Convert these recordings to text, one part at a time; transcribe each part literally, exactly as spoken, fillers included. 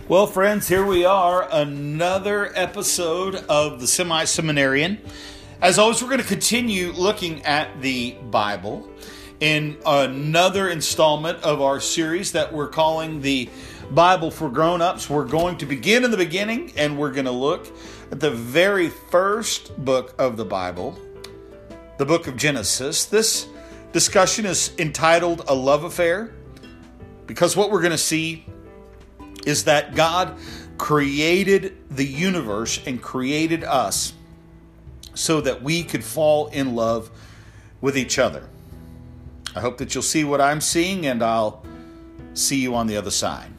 Well, friends, here we are, another episode of the Semi-Seminarian. As always, we're going to continue looking at the Bible in another installment of our series that we're calling the Bible for Grown-Ups. We're going to begin in the beginning, and we're going to look at the very first book of the Bible, the book of Genesis. This discussion is entitled A Love Affair, because what we're going to see is that God created the universe and created us so that we could fall in love with each other. I hope that you'll see what I'm seeing, and I'll see you on the other side.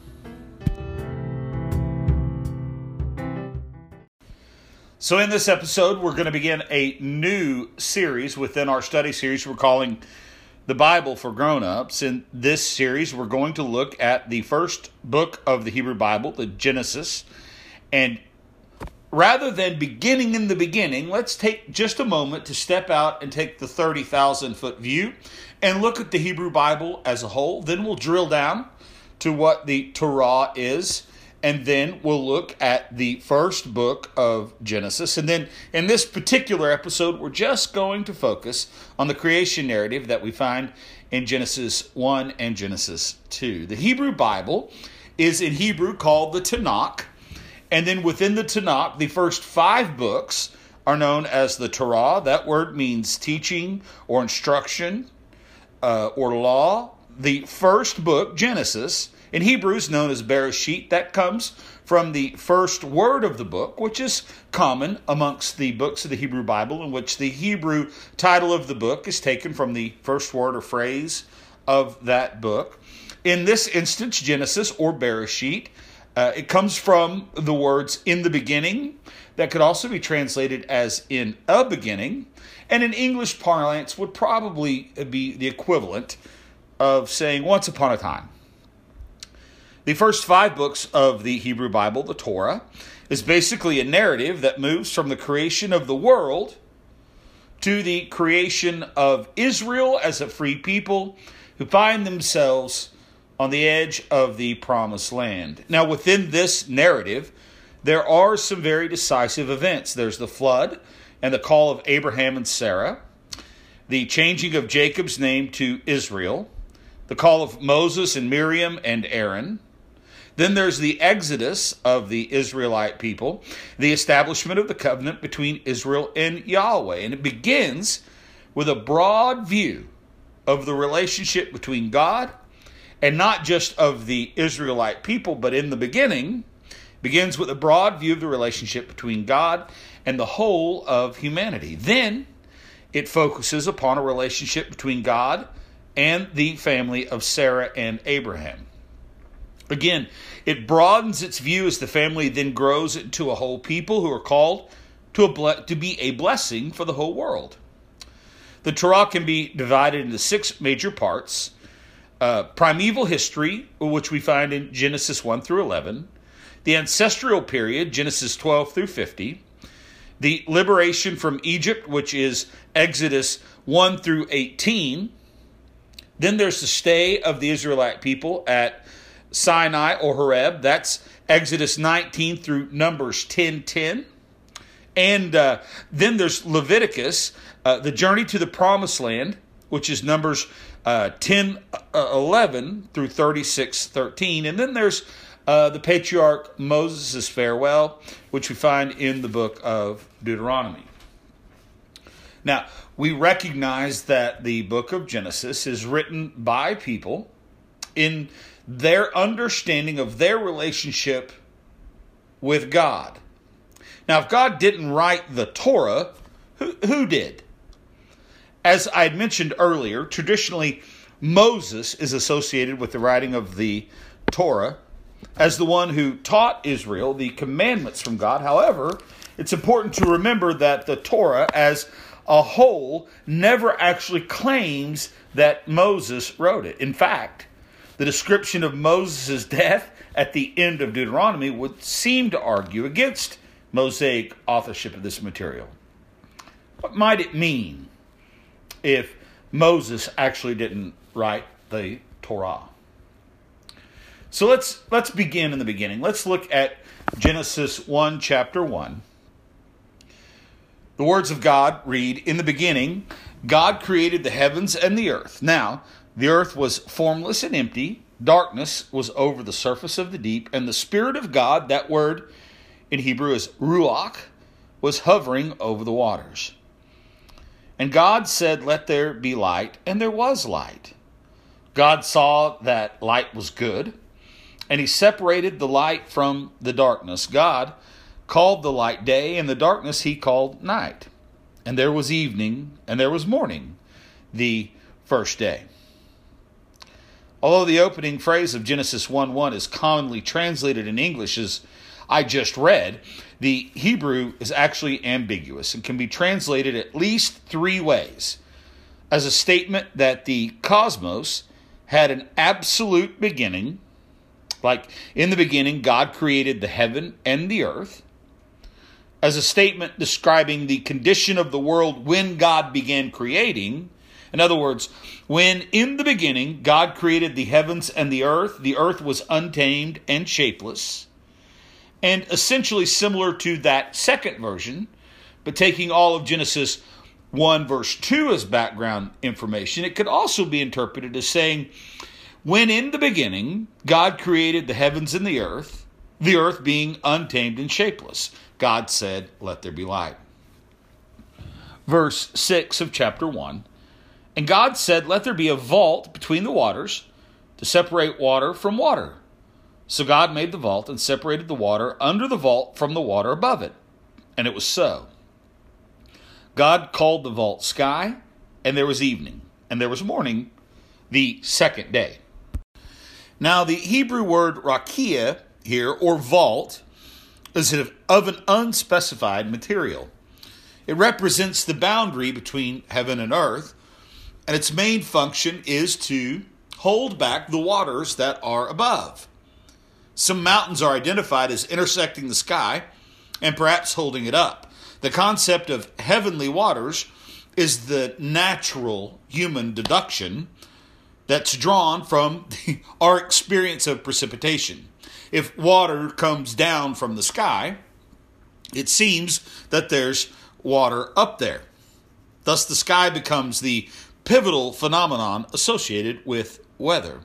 So in this episode, we're going to begin a new series within our study series we're calling The Bible for Grown-Ups. In this series, we're going to look at the first book of the Hebrew Bible, the Genesis. And rather than beginning in the beginning, let's take just a moment to step out and take the thirty thousand foot view and look at the Hebrew Bible as a whole. Then we'll drill down to what the Torah is. And then we'll look at the first book of Genesis. And then in this particular episode, we're just going to focus on the creation narrative that we find in Genesis one and Genesis two. The Hebrew Bible is in Hebrew called the Tanakh. And then within the Tanakh, the first five books are known as the Torah. That word means teaching or instruction uh, or law. The first book, Genesis, in Hebrew is known as Bereshit. That comes from the first word of the book, which is common amongst the books of the Hebrew Bible, in which the Hebrew title of the book is taken from the first word or phrase of that book. In this instance, Genesis or Bereshit, uh, it comes from the words in the beginning. That could also be translated as in a beginning, and in English parlance would probably be the equivalent of saying once upon a time. The first five books of the Hebrew Bible, the Torah, is basically a narrative that moves from the creation of the world to the creation of Israel as a free people who find themselves on the edge of the promised land. Now, within this narrative, there are some very decisive events. There's the flood and the call of Abraham and Sarah, the changing of Jacob's name to Israel, the call of Moses and Miriam and Aaron. Then there's the exodus of the Israelite people, the establishment of the covenant between Israel and Yahweh. And it begins with a broad view of the relationship between God, and not just of the Israelite people, but in the beginning, begins with a broad view of the relationship between God and the whole of humanity. Then it focuses upon a relationship between God and the family of Sarah and Abraham. Again, it broadens its view as the family then grows into a whole people who are called to, a ble- to be a blessing for the whole world. The Torah can be divided into six major parts. Uh, primeval history, which we find in Genesis one through eleven. The ancestral period, Genesis twelve through fifty. The liberation from Egypt, which is Exodus one through eighteen. Then there's the stay of the Israelite people at Sinai or Horeb. That's Exodus nineteen through Numbers ten ten. And uh, then there's Leviticus, uh, the journey to the promised land, which is Numbers uh, ten eleven through thirty-six thirteen. And then there's uh, the patriarch Moses' farewell, which we find in the book of Deuteronomy. Now, we recognize that the book of Genesis is written by people in their understanding of their relationship with God. Now, if God didn't write the Torah, who, who did? As I had mentioned earlier, traditionally Moses is associated with the writing of the Torah as the one who taught Israel the commandments from God. However, it's important to remember that the Torah as a whole never actually claims that Moses wrote it. In fact, the description of Moses' death at the end of Deuteronomy would seem to argue against Mosaic authorship of this material. What might it mean if Moses actually didn't write the Torah? So let's let's begin in the beginning. Let's look at Genesis one, chapter one. The words of God read, "In the beginning, God created the heavens and the earth. Now, the earth was formless and empty. Darkness was over the surface of the deep, and the Spirit of God," that word in Hebrew is ruach, "was hovering over the waters. And God said, 'Let there be light,' and there was light. God saw that light was good, and he separated the light from the darkness. God called the light day, and the darkness he called night. And there was evening, and there was morning, the first day." Although the opening phrase of Genesis one one is commonly translated in English as "I just read," the Hebrew is actually ambiguous and can be translated at least three ways. As a statement that the cosmos had an absolute beginning, like in the beginning God created the heaven and the earth. As a statement describing the condition of the world when God began creating. In other words, when in the beginning God created the heavens and the earth, the earth was untamed and shapeless. And essentially similar to that second version, but taking all of Genesis one verse two as background information, it could also be interpreted as saying, when in the beginning God created the heavens and the earth, the earth being untamed and shapeless, God said, "Let there be light." Verse six of chapter one, "And God said, 'Let there be a vault between the waters to separate water from water.' So God made the vault and separated the water under the vault from the water above it. And it was so. God called the vault sky, and there was evening, and there was morning, the second day." Now, the Hebrew word rakia here, or vault, is of an unspecified material. It represents the boundary between heaven and earth, and its main function is to hold back the waters that are above. Some mountains are identified as intersecting the sky and perhaps holding it up. The concept of heavenly waters is the natural human deduction that's drawn from the, our experience of precipitation. If water comes down from the sky, it seems that there's water up there. Thus, the sky becomes the pivotal phenomenon associated with weather.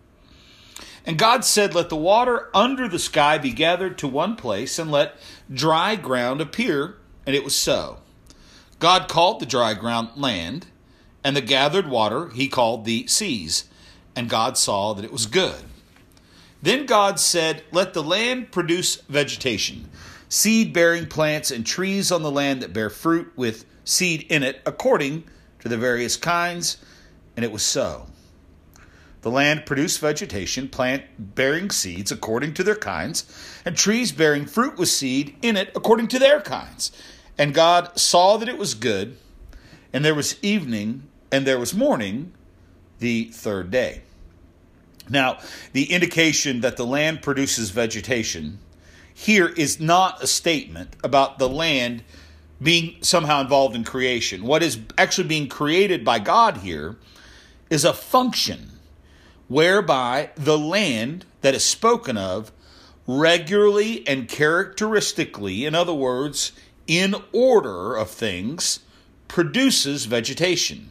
And God said, "Let the water under the sky be gathered to one place, and let dry ground appear." And it was so. God called the dry ground land, and the gathered water he called the seas. And God saw that it was good. Then God said, "Let the land produce vegetation, seed-bearing plants and trees on the land that bear fruit with seed in it, according to the various kinds." And it was so. The land produced vegetation, plant bearing seeds according to their kinds, and trees bearing fruit with seed in it according to their kinds. And God saw that it was good, and there was evening, and there was morning, the third day. Now, the indication that the land produces vegetation here is not a statement about the land being somehow involved in creation. What is actually being created by God here is a function whereby the land that is spoken of regularly and characteristically, in other words, in order of things, produces vegetation.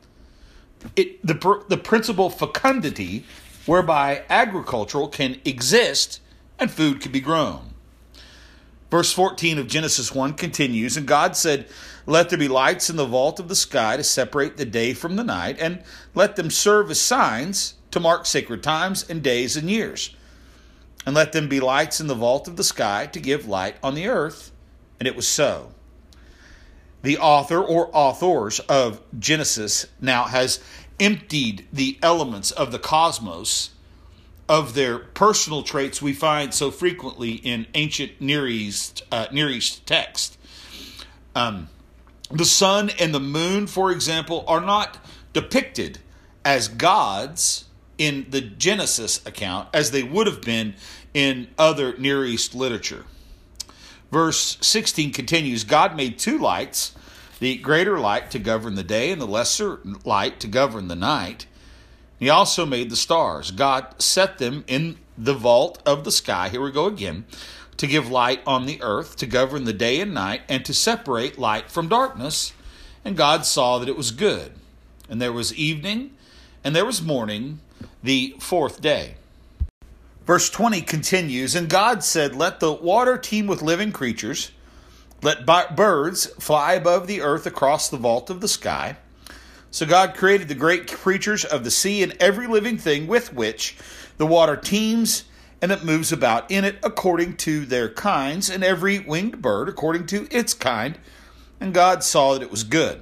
It, the, the principal fecundity whereby agricultural can exist and food can be grown. Verse fourteen of Genesis one continues, "And God said, 'Let there be lights in the vault of the sky to separate the day from the night, and let them serve as signs to mark sacred times and days and years. And let them be lights in the vault of the sky to give light on the earth.' And it was so." The author or authors of Genesis now has emptied the elements of the cosmos of their personal traits we find so frequently in ancient Near East, uh, Near East text. Um, the sun and the moon, for example, are not depicted as gods in the Genesis account as they would have been in other Near East literature. Verse sixteen continues, "God made two lights, the greater light to govern the day and the lesser light to govern the night. He also made the stars. God set them in the vault of the sky, here we go again, to give light on the earth, to govern the day and night, and to separate light from darkness. And God saw that it was good. And there was evening, and there was morning, the fourth day. Verse twenty continues, and God said, let the water teem with living creatures, let birds fly above the earth across the vault of the sky. So God created the great creatures of the sea and every living thing with which the water teems, and it moves about in it according to their kinds, and every winged bird according to its kind. And God saw that it was good.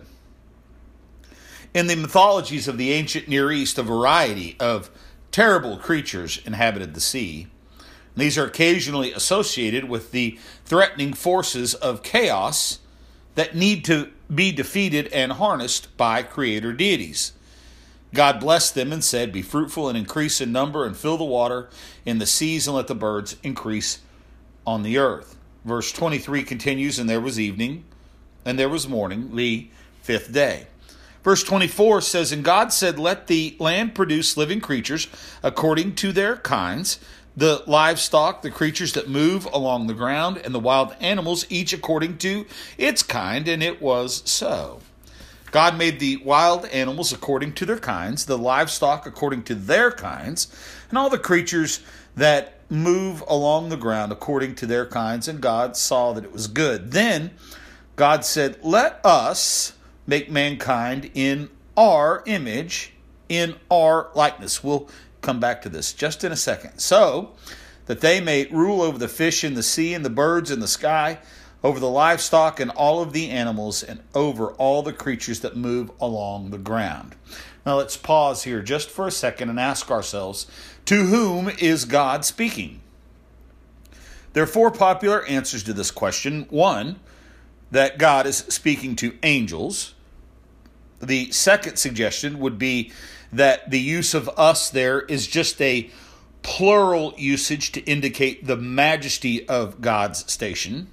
In the mythologies of the ancient Near East, a variety of terrible creatures inhabited the sea. These are occasionally associated with the threatening forces of chaos that need to be defeated and harnessed by creator deities. God blessed them and said, be fruitful and increase in number and fill the water in the seas and let the birds increase on the earth. Verse twenty-three continues, and there was evening and there was morning, the fifth day. Verse twenty-four says, and God said, let the land produce living creatures according to their kinds, the livestock, the creatures that move along the ground, and the wild animals, each according to its kind, and it was so. God made the wild animals according to their kinds, the livestock according to their kinds, and all the creatures that move along the ground according to their kinds, and God saw that it was good. Then God said, let us make mankind in our image, in our likeness. We'll come back to this just in a second. So that they may rule over the fish in the sea and the birds in the sky, over the livestock and all of the animals, and over all the creatures that move along the ground. Now let's pause here just for a second and ask ourselves, to whom is God speaking? There are four popular answers to this question. One, that God is speaking to angels. The second suggestion would be that the use of us there is just a plural usage to indicate the majesty of God's station.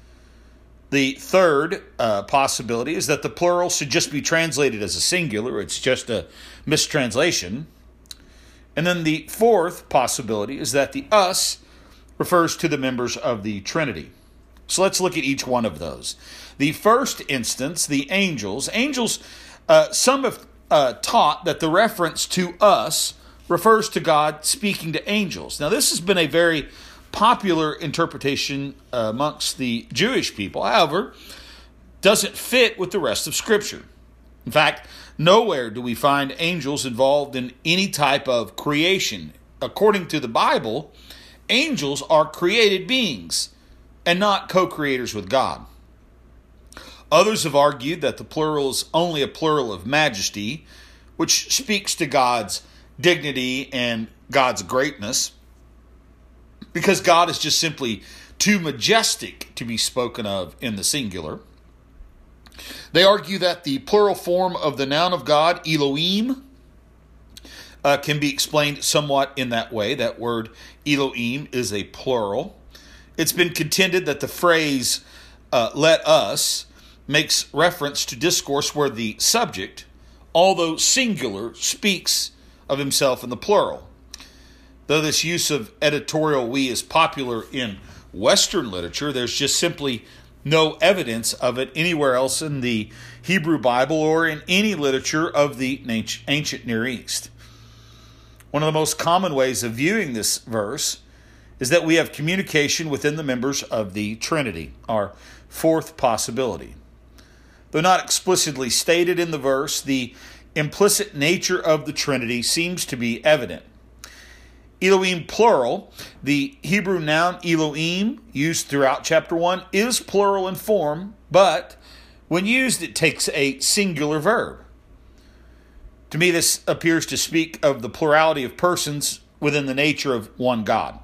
The third uh, possibility is that the plural should just be translated as a singular. It's just a mistranslation. And then the fourth possibility is that the us refers to the members of the Trinity. So let's look at each one of those. The first instance, the angels. Angels, uh, some have uh, taught that the reference to us refers to God speaking to angels. Now, this has been a very popular interpretation uh, amongst the Jewish people. However, doesn't fit with the rest of Scripture. In fact, nowhere do we find angels involved in any type of creation. According to the Bible, angels are created beings and not co-creators with God. Others have argued that the plural is only a plural of majesty, which speaks to God's dignity and God's greatness, because God is just simply too majestic to be spoken of in the singular. They argue that the plural form of the noun of God, Elohim, uh, can be explained somewhat in that way. That word Elohim is a plural. It's been contended that the phrase, uh, let us, makes reference to discourse where the subject, although singular, speaks of himself in the plural. Though this use of editorial we is popular in Western literature, there's just simply no evidence of it anywhere else in the Hebrew Bible or in any literature of the ancient Near East. One of the most common ways of viewing this verse is that we have communication within the members of the Trinity, our fourth possibility. Though not explicitly stated in the verse, the implicit nature of the Trinity seems to be evident. Elohim plural, the Hebrew noun Elohim, used throughout chapter one, is plural in form, but when used it takes a singular verb. To me, this appears to speak of the plurality of persons within the nature of one God.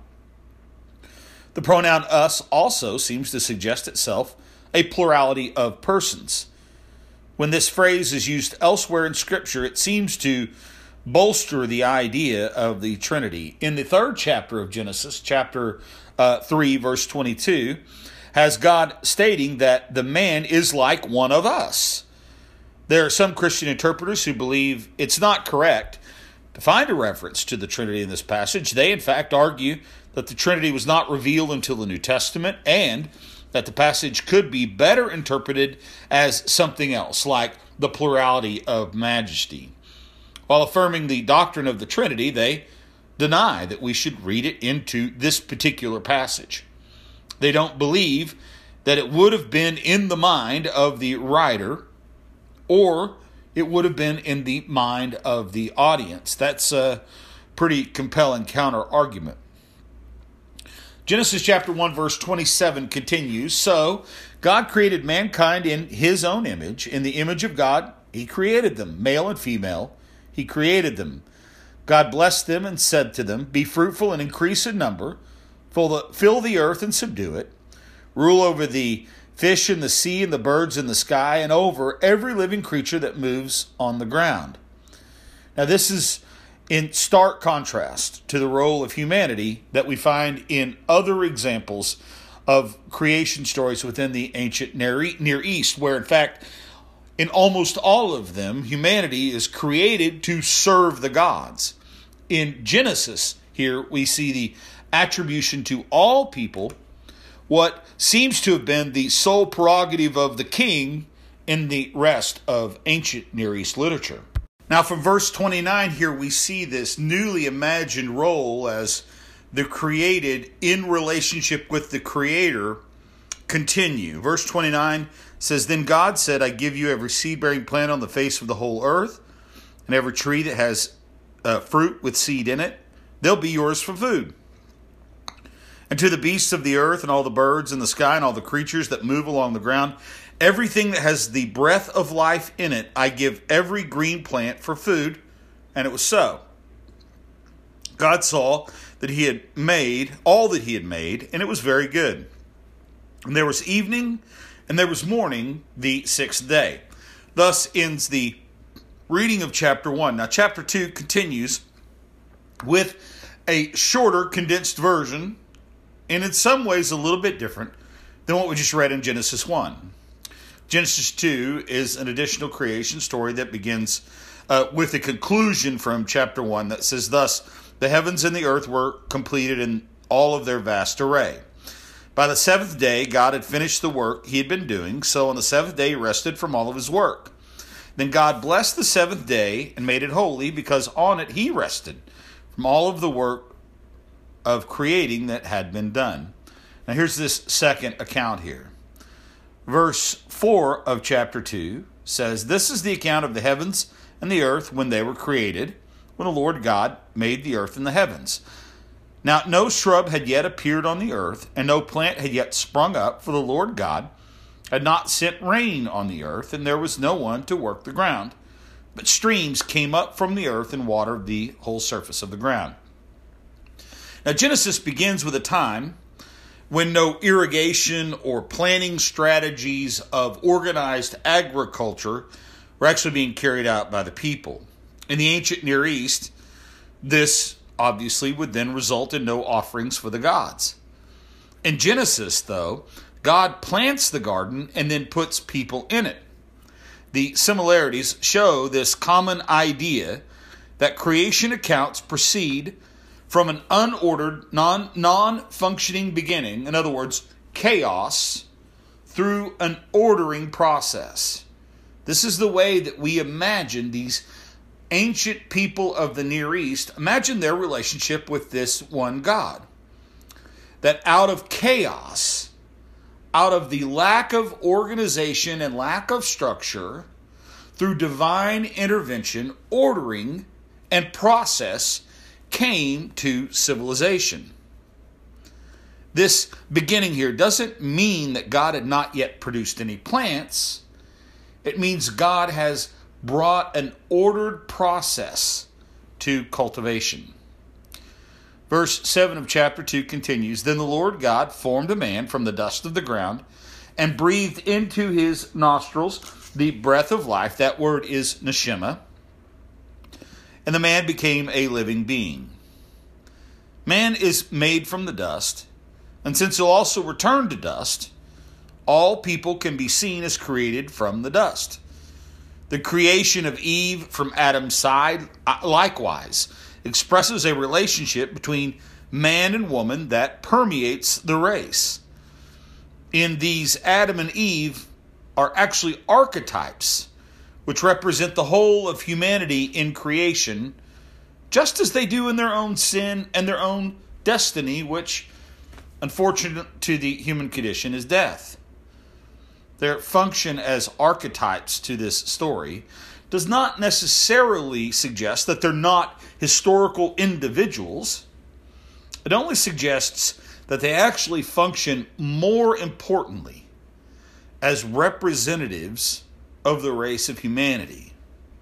The pronoun us also seems to suggest itself a plurality of persons. When this phrase is used elsewhere in Scripture, it seems to bolster the idea of the Trinity. In the third chapter of Genesis, chapter uh, three, verse twenty-two, has God stating that the man is like one of us. There are some Christian interpreters who believe it's not correct to find a reference to the Trinity in this passage. They, in fact, argue that the Trinity was not revealed until the New Testament and that the passage could be better interpreted as something else, like the plurality of majesty. While affirming the doctrine of the Trinity, they deny that we should read it into this particular passage. They don't believe that it would have been in the mind of the writer or it would have been in the mind of the audience. That's a pretty compelling counter-argument. Genesis chapter one, verse twenty-seven continues, "So God created mankind in his own image. In the image of God, he created them. Male and female, he created them. God blessed them and said to them, 'Be fruitful and increase in number, fill the, fill the earth and subdue it. Rule over the fish in the sea and the birds in the sky, and over every living creature that moves on the ground.'" Now this is in stark contrast to the role of humanity that we find in other examples of creation stories within the ancient Near East, where in fact, in almost all of them, humanity is created to serve the gods. In Genesis, here we see the attribution to all people what seems to have been the sole prerogative of the king in the rest of ancient Near East literature. Now from verse twenty-nine here we see this newly imagined role as the created in relationship with the Creator continue. Verse twenty-nine says, "Then God said, I give you every seed-bearing plant on the face of the whole earth, and every tree that has uh, fruit with seed in it. They'll be yours for food. And to the beasts of the earth and all the birds in the sky and all the creatures that move along the ground, everything that has the breath of life in it, I give every green plant for food." And it was so. God saw that he had made all that he had made, and it was very good. And there was evening, and there was morning, the sixth day. Thus ends the reading of chapter one. Now chapter two continues with a shorter, condensed version, and in some ways a little bit different than what we just read in Genesis one. Genesis two is an additional creation story that begins uh, with a conclusion from chapter one that says, "Thus the heavens and the earth were completed in all of their vast array. By the seventh day God had finished the work he had been doing, so on the seventh day he rested from all of his work. Then God blessed the seventh day and made it holy, because on it he rested from all of the work of creating that had been done." Now here's this second account here. Verse four of chapter two says, "This is the account of the heavens and the earth when they were created, when the Lord God made the earth and the heavens. Now no shrub had yet appeared on the earth, and no plant had yet sprung up, for the Lord God had not sent rain on the earth, and there was no one to work the ground. But streams came up from the earth and watered the whole surface of the ground." Now Genesis begins with a time when no irrigation or planting strategies of organized agriculture were actually being carried out by the people. In the ancient Near East, this obviously would then result in no offerings for the gods. In Genesis, though, God plants the garden and then puts people in it. The similarities show this common idea that creation accounts proceed from an unordered, non, non-functioning beginning, in other words, chaos, through an ordering process. This is the way that we imagine these ancient people of the Near East, imagine their relationship with this one God. That out of chaos, out of the lack of organization and lack of structure, through divine intervention, ordering, and process, came to civilization. This beginning here doesn't mean that God had not yet produced any plants. It means God has brought an ordered process to cultivation. Verse seven of chapter two continues, "Then the Lord God formed a man from the dust of the ground and breathed into his nostrils the breath of life." That word is neshama. "And the man became a living being." Man is made from the dust, and since he'll also return to dust, all people can be seen as created from the dust. The creation of Eve from Adam's side, likewise, expresses a relationship between man and woman that permeates the race. In these, Adam and Eve are actually archetypes, which represent the whole of humanity in creation, just as they do in their own sin and their own destiny, which, unfortunate to the human condition, is death. Their function as archetypes to this story does not necessarily suggest that they're not historical individuals. It only suggests that they actually function more importantly as representatives of the race of humanity.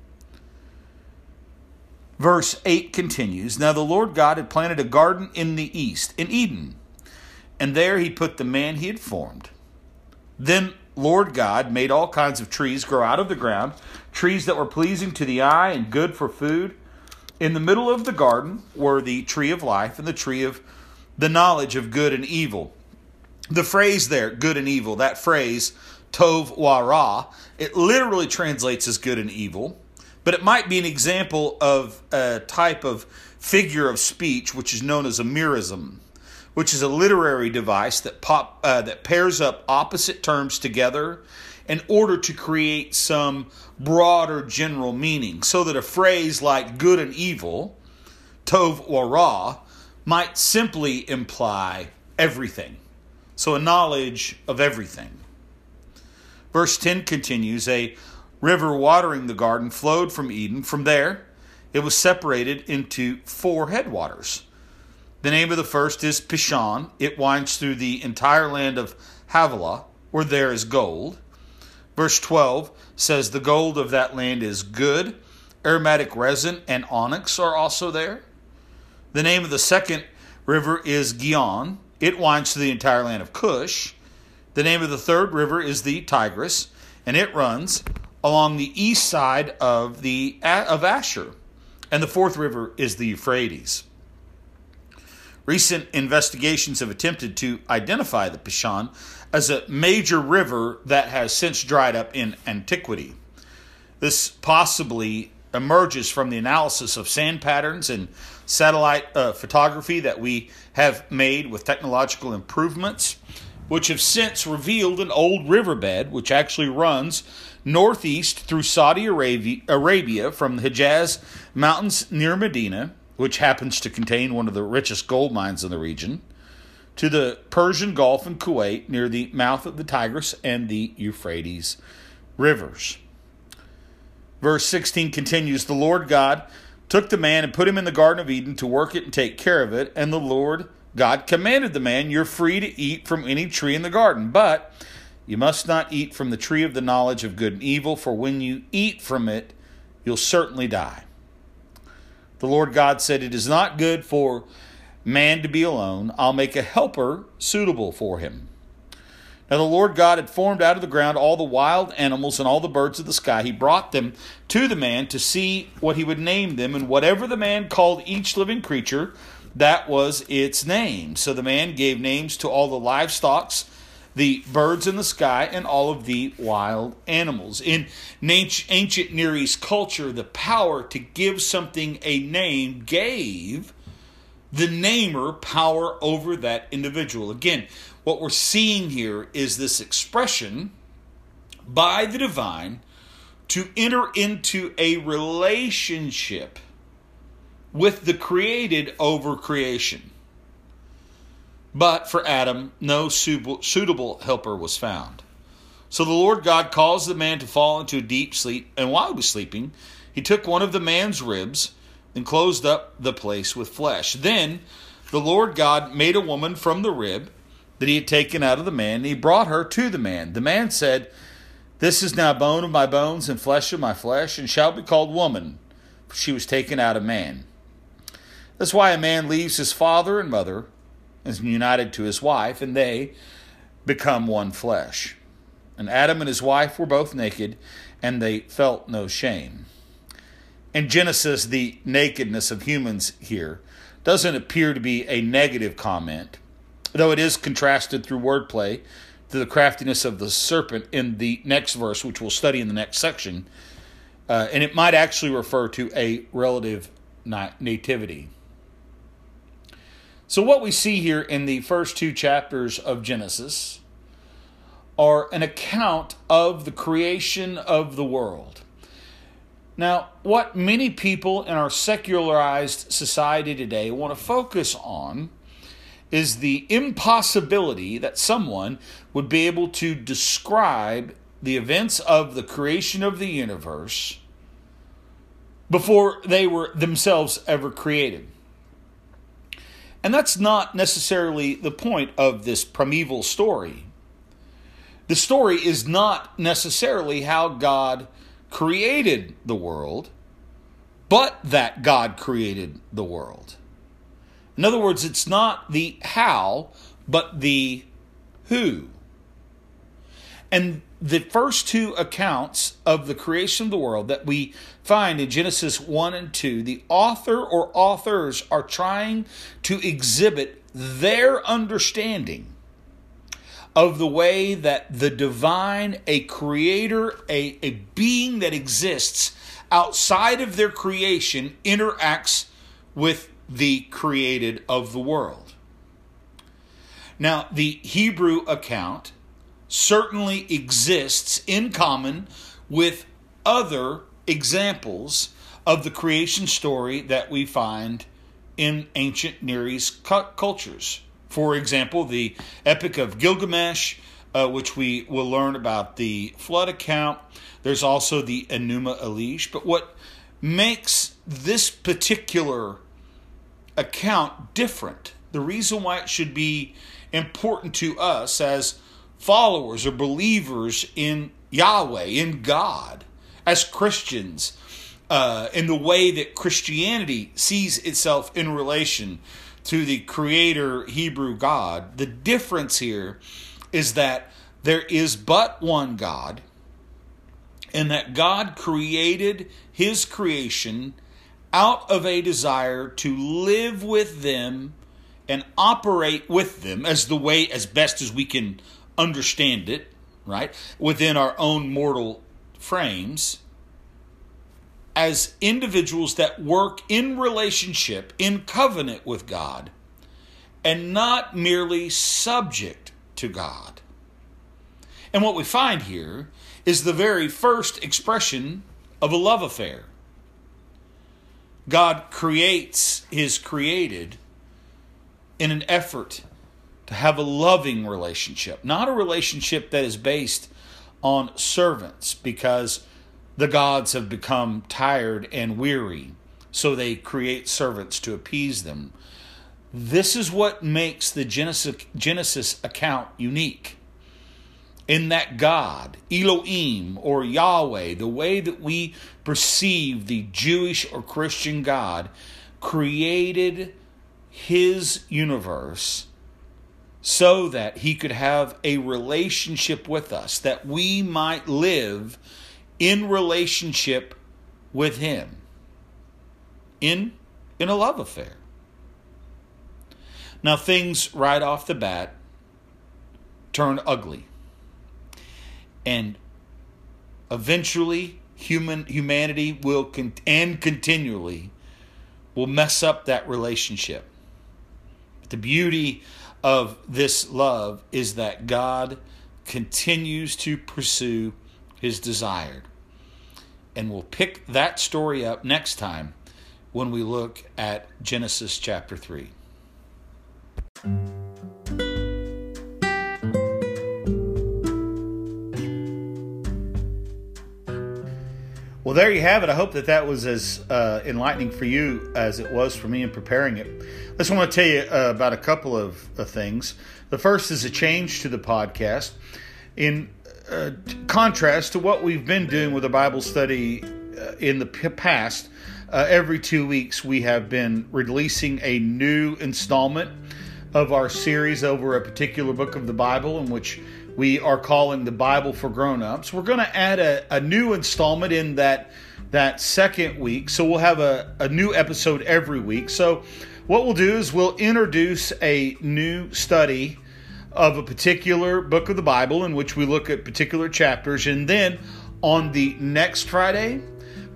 Verse eight continues, Now the Lord God had planted a garden in the east, in Eden, and there he put the man he had formed. Then Lord God made all kinds of trees grow out of the ground, trees that were pleasing to the eye and good for food. In the middle of the garden were the tree of life and the tree of the knowledge of good and evil. The phrase there, good and evil, that phrase, tov wara, it literally translates as good and evil, but it might be an example of a type of figure of speech which is known as a merism, which is a literary device that pop, uh, that pairs up opposite terms together in order to create some broader general meaning, so that a phrase like good and evil, tov wara, might simply imply everything. So a knowledge of everything. Verse ten continues, a river watering the garden flowed from Eden. From there, it was separated into four headwaters. The name of the first is Pishon. It winds through the entire land of Havilah, where there is gold. Verse twelve says the gold of that land is good. Aromatic resin and onyx are also there. The name of the second river is Gihon. It winds through the entire land of Cush. The name of the third river is the Tigris, and it runs along the east side of the of Asher. And the fourth river is the Euphrates. Recent investigations have attempted to identify the Pishon as a major river that has since dried up in antiquity. This possibly emerges from the analysis of sand patterns and satellite uh, photography that we have made with technological improvements, which have since revealed an old riverbed which actually runs northeast through Saudi Arabia, Arabia from the Hejaz Mountains near Medina, which happens to contain one of the richest gold mines in the region, to the Persian Gulf and Kuwait near the mouth of the Tigris and the Euphrates rivers. Verse sixteen continues, The Lord God took the man and put him in the Garden of Eden to work it and take care of it. And the Lord God commanded the man, You're free to eat from any tree in the garden, but you must not eat from the tree of the knowledge of good and evil, for when you eat from it, you'll certainly die. The Lord God said, It is not good for man to be alone. I'll make a helper suitable for him. Now the Lord God had formed out of the ground all the wild animals and all the birds of the sky. He brought them to the man to see what he would name them, and whatever the man called each living creature, that was its name. So the man gave names to all the livestock, the birds in the sky, and all of the wild animals. In ancient Near East culture, the power to give something a name gave the namer power over that individual. Again, what we're seeing here is this expression by the divine to enter into a relationship with the created over creation. But for Adam, no suitable helper was found. So the Lord God caused the man to fall into a deep sleep, and while he was sleeping, he took one of the man's ribs and closed up the place with flesh. Then the Lord God made a woman from the rib that he had taken out of the man, and he brought her to the man. The man said, This is now bone of my bones and flesh of my flesh, and shall be called woman, for she was taken out of man. That's why a man leaves his father and mother and is united to his wife, and they become one flesh. And Adam and his wife were both naked, and they felt no shame. In Genesis, the nakedness of humans here doesn't appear to be a negative comment, though it is contrasted through wordplay to the craftiness of the serpent in the next verse, which we'll study in the next section. Uh, and it might actually refer to a relative nativity. So what we see here in the first two chapters of Genesis are an account of the creation of the world. Now, what many people in our secularized society today want to focus on is the impossibility that someone would be able to describe the events of the creation of the universe before they were themselves ever created. And that's not necessarily the point of this primeval story. The story is not necessarily how God created the world, but that God created the world. In other words, it's not the how, but the who. And the first two accounts of the creation of the world that we find in Genesis one and two, the author or authors are trying to exhibit their understanding of the way that the divine, a creator, a, a being that exists outside of their creation, interacts with the created of the world. Now, the Hebrew account certainly exists in common with other examples of the creation story that we find in ancient Near East cultures. For example, the Epic of Gilgamesh, uh, which we will learn about the flood account. There's also the Enuma Elish. But what makes this particular account different, the reason why it should be important to us as followers or believers in Yahweh, in God, as Christians, uh, in the way that Christianity sees itself in relation to the Creator Hebrew God, the difference here is that there is but one God, and that God created His creation out of a desire to live with them and operate with them as the way, as best as we can understand it, right, within our own mortal frames, as individuals that work in relationship, in covenant with God, and not merely subject to God. And what we find here is the very first expression of a love affair. God creates His created in an effort to have a loving relationship, not a relationship that is based on servants, because the gods have become tired and weary, so they create servants to appease them. This is what makes the Genesis, Genesis account unique, in that God, Elohim or Yahweh, the way that we perceive the Jewish or Christian God, created His universe so that He could have a relationship with us, that we might live in relationship with Him, in, in a love affair. Now, things right off the bat turn ugly. And eventually, human humanity will con- and continually will mess up that relationship. But the beauty of this love is that God continues to pursue His desired. And we'll pick that story up next time when we look at Genesis chapter three. Well, there you have it. I hope that that was as uh, enlightening for you as it was for me in preparing it. I just want to tell you uh, about a couple of uh, things. The first is a change to the podcast. In uh, contrast to what we've been doing with a Bible study uh, in the p- past, uh, every two weeks we have been releasing a new installment of our series over a particular book of the Bible, in which we are calling the Bible for Grown-Ups. We're going to add a, a new installment in that that second week, so we'll have a, a new episode every week. So what we'll do is we'll introduce a new study of a particular book of the Bible in which we look at particular chapters, and then on the next Friday,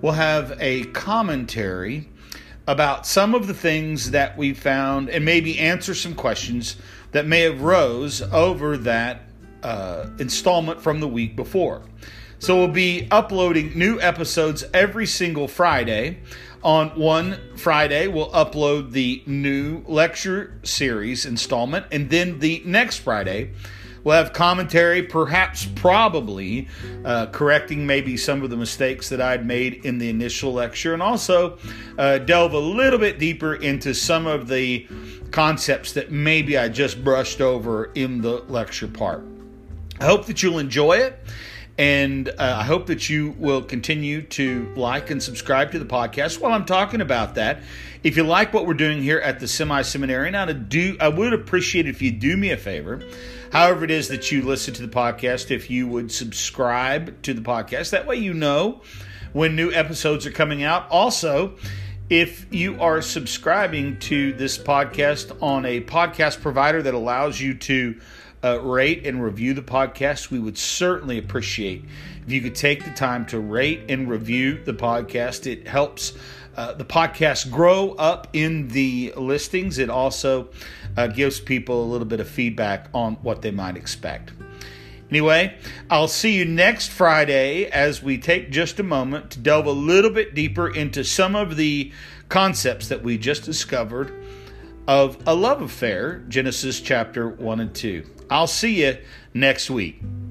we'll have a commentary about some of the things that we found and maybe answer some questions that may have rose over that uh, installment from the week before. So we'll be uploading new episodes every single Friday. On one Friday, we'll upload the new lecture series installment, and then the next Friday, we'll have commentary, perhaps probably uh, correcting maybe some of the mistakes that I'd made in the initial lecture, and also uh, delve a little bit deeper into some of the concepts that maybe I just brushed over in the lecture part. I hope that you'll enjoy it. And uh, I hope that you will continue to like and subscribe to the podcast. While I'm talking about that, if you like what we're doing here at the Semi-Seminary, now to do, I would appreciate it if you do me a favor. However it is that you listen to the podcast, if you would subscribe to the podcast. That way you know when new episodes are coming out. Also, if you are subscribing to this podcast on a podcast provider that allows you to Uh, rate and review the podcast, we would certainly appreciate if you could take the time to rate and review the podcast. It helps uh, the podcast grow up in the listings. It also uh, gives people a little bit of feedback on what they might expect. Anyway, I'll see you next Friday as we take just a moment to delve a little bit deeper into some of the concepts that we just discovered of a love affair, Genesis chapter one and two. I'll see you next week.